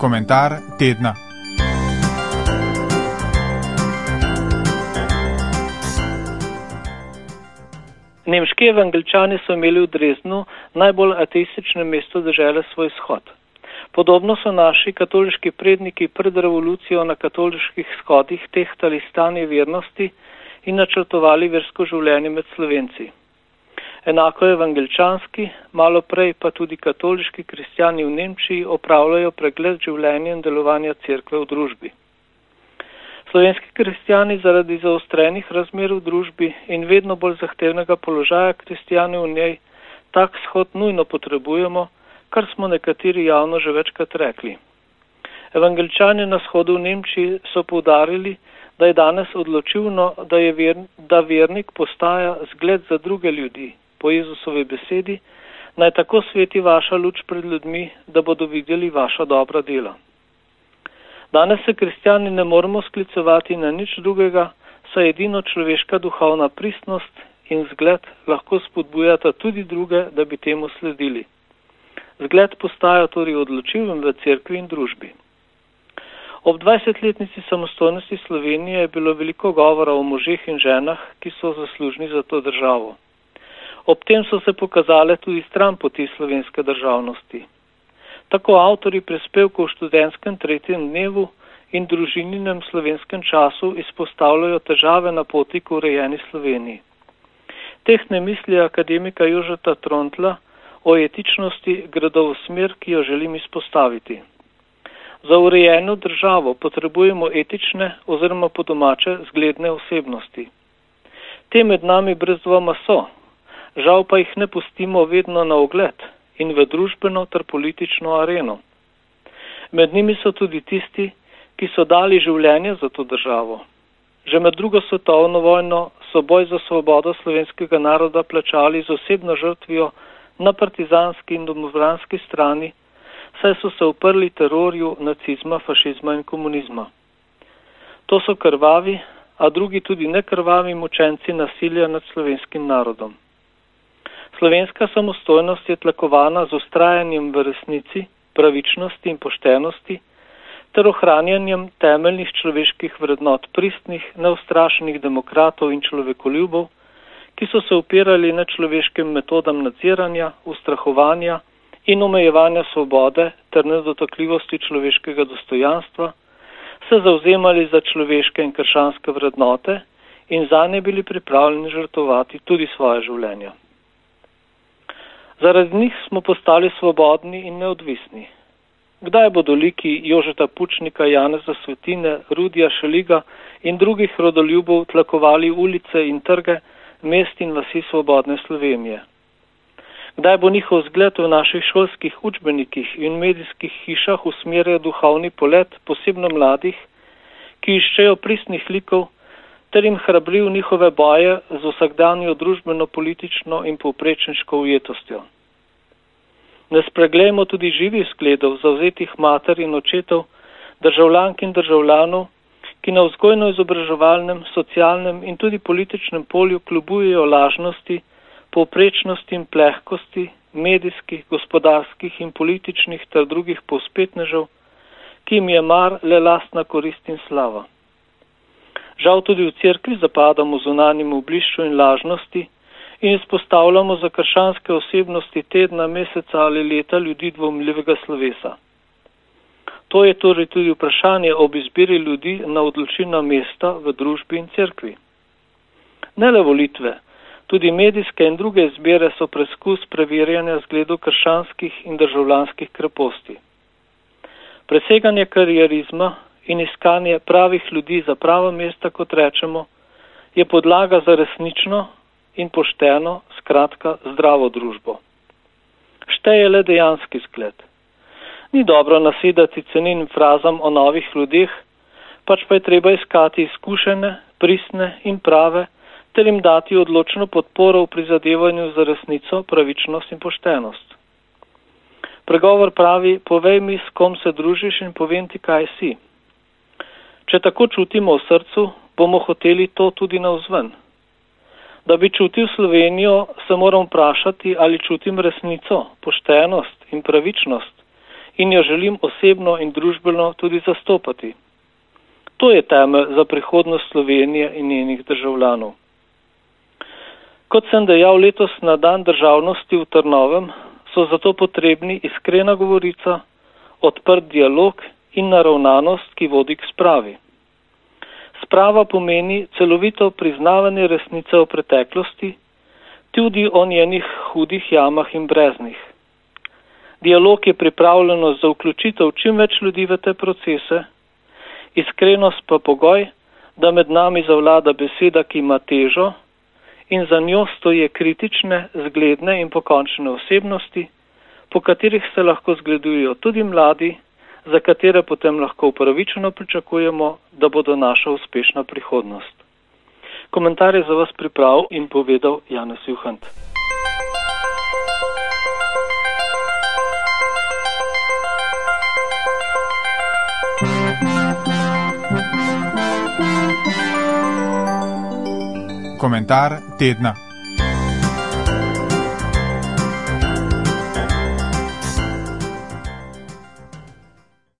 Komentar tedna. Nemški evangelčani so imeli v Dresdnu, najbolj ateističnem mestu dežele, svoj shod. Podobno so naši katoliški predniki pred revolucijo na katoliških shodih tehtali stanje vernosti in načrtovali versko življenje med Slovenci. Enako evangelčanski, malo prej pa tudi katoliški kristjani v Nemčiji opravljajo pregled življenja in delovanja cerkve v družbi. Slovenski kristjani zaradi zaostrenih razmer v družbi in vedno bolj zahtevnega položaja kristjanov v njej tak shod nujno potrebujemo, kar smo nekateri javno že večkrat rekli. Evangelčani na shodu v Nemčiji so poudarili, da je danes odločilno, da vernik postaja zgled za druge ljudi. Po Jezusovi besedi, naj tako sveti vaša luč pred ljudmi, da bodo videli vaša dobra dela. Danes se kristjani ne moremo sklicevati na nič drugega, saj edino človeška duhovna pristnost in zgled lahko spodbujata tudi druge, da bi temu sledili. Zgled postaja torej odločilen v cerkvi in družbi. Ob 20-letnici samostojnosti Slovenije je bilo veliko govora o možeh in ženah, ki so zaslužni za to državo. Ob tem so se pokazale tudi stranpoti slovenske državnosti. Tako avtori prispevkov v študentskem 3. dnevu in družininem slovenskem času izpostavljajo težave na poti k urejeni Sloveniji. Tehtne misli akademika Jožeta Trontla o etičnosti gredo v smer, ki jo želim izpostaviti. Za urejeno državo potrebujemo etične oziroma po domače zgledne osebnosti. Te med nami brez dvoma so, žal pa jih ne pustimo vedno na ogled in v družbeno ter politično areno. Med njimi so tudi tisti, ki so dali življenje za to državo. Že med drugo svetovno vojno so boj za svobodo slovenskega naroda plačali z osebno žrtvijo na partizanski in domobranski strani, saj so se uprli terorju nacizma, fašizma in komunizma. To so krvavi, a drugi tudi nekrvavi mučenci nasilja nad slovenskim narodom. Slovenska samostojnost je tlakovana z vztrajanjem v resnici, pravičnosti in poštenosti ter ohranjanjem temeljnih človeških vrednot pristnih, neustrašenih demokratov in človekoljubov, ki so se upirali nečloveškim metodam nadziranja, ustrahovanja in omejevanja svobode ter nedotakljivosti človeškega dostojanstva, se zavzemali za človeške in krščanske vrednote in zanje bili pripravljeni žrtvovati tudi svoje življenja. Zaradi njih smo postali svobodni in neodvisni. Kdaj bodo liki Jožeta Pučnika, Janeza Svetine, Rudija Šeliga in drugih rodoljubov tlakovali ulice in trge mest in vasi svobodne Slovenije? Kdaj bo njihov zgled v naših šolskih učbenikih in medijskih hišah usmerjal duhovni polet, posebno mladih, ki iščejo pristnih likov, ter jim hrabril njihove boje z vsakdanjo družbeno, politično in povprečniško ujetostjo? Ne spreglejmo tudi živih zgledov zavzetih mater in očetov, državljank in državljanov, ki na vzgojno-izobraževalnem, socialnem in tudi političnem polju kljubujejo lažnosti, povprečnosti in plehkosti, medijskih, gospodarskih in političnih ter drugih povspetnežev, ki jim je mar le lastna korist in slava. Žal tudi v cerkvi zapadamo zunanjemu blišču in lažnosti in izpostavljamo za krščanske osebnosti tedna, meseca ali leta ljudi dvomljivega slovesa. To je torej tudi vprašanje ob izbiri ljudi na odločilna mesta v družbi in cerkvi. Ne le volitve, tudi medijske in druge izbire so preskus preverjanja zgledov krščanskih in državljanskih kreposti. Preseganje karierizma in iskanje pravih ljudi za prava mesta, kot rečemo, je podlaga za resnično in pošteno, skratka zdravo družbo. Šteje le dejanski zgled. Ni dobro nasedati cenenim frazam o novih ljudeh, pač pa je treba iskati izkušene, pristne in prave, ter jim dati odločno podporo v prizadevanju za resnico, pravičnost in poštenost. Pregovor pravi, povej mi, s kom se družiš in povem ti, kaj si. Če tako čutimo v srcu, bomo hoteli to tudi navzven. Da bi čutil Slovenijo, se moram vprašati, ali čutim resnico, poštenost in pravičnost in jo želim osebno in družbeno tudi zastopati. To je temelj za prihodnost Slovenije in njenih državljanov. Kot sem dejal, letos na dan državnosti v Trnovem so zato potrebni iskrena govorica, odprt dialog in naravnanost, ki vodi k spravi. Sprava pomeni celovito priznavanje resnice o preteklosti, tudi o njenih hudih jamah in breznih. Dialog je pripravljenost za vključitev čim več ljudi v te procese, iskrenost pa pogoj, da med nami zavlada beseda, ki ima težo, in za njo stoje kritične, zgledne in pokončne osebnosti, po katerih se lahko zgledujejo tudi mladi, za katere potem lahko upravičeno pričakujemo, da bodo naša uspešna prihodnost. Komentar je za vas pripravil in povedal Janez Juhant. Komentar tedna.